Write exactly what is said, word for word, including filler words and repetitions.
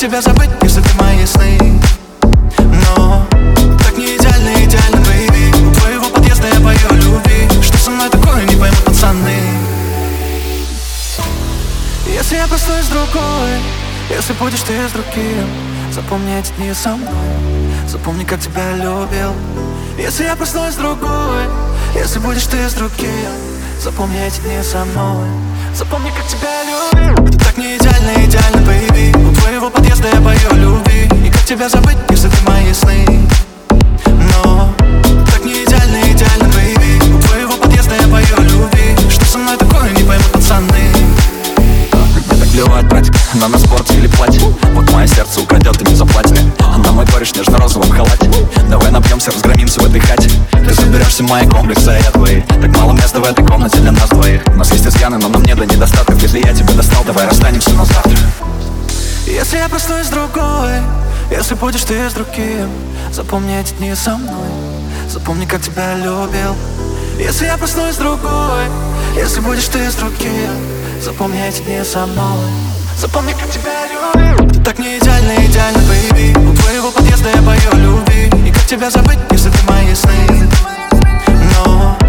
тебя забыть, если ты мои сны? Но так не идеально, идеально, бэйби. У твоего подъезда я пою о любви. Что со мной такое, не поймут пацаны. Если я проснусь с другой, если будешь ты с другим, запомни эти дни со мной, запомни, как тебя любил. Если я проснусь с другой, если будешь ты с другим, запомни эти дни со мной, запомни, как тебя любил. Ты так не идеально, идеально, бэйби. У твоего подъезда я пою о любви. И как тебя забыть, если ты мои сны? Но так не идеально, идеально, бэйби. У твоего подъезда я пою о любви. Что со мной такое, не поймут пацаны. Мне так плевать, братик, на на спорте или платье. Вот мое сердце украдет и не заплатит. На мой кореш нежно-розовом халате. Давай напьемся, разгромимся в этой хате. Ты заберешься в мои комплексы, а я твои. Так мало места в этой комнате для нас двоих. У нас есть изъяны, но нам не до недостатков. Если я тебя достал, давай расстанемся на завтра. Если я проснусь с другой, если будешь ты с другим, запомни эти дни со мной, запомни, как тебя любил. Если я проснусь с другой, если будешь ты с другим, запомни эти дни со мной, запомни, как тебя любил. Ты так не идеально, идеально, бэйби. У твоего подъезда я пою о любви. И как тебя забыть, если ты мои сны? Но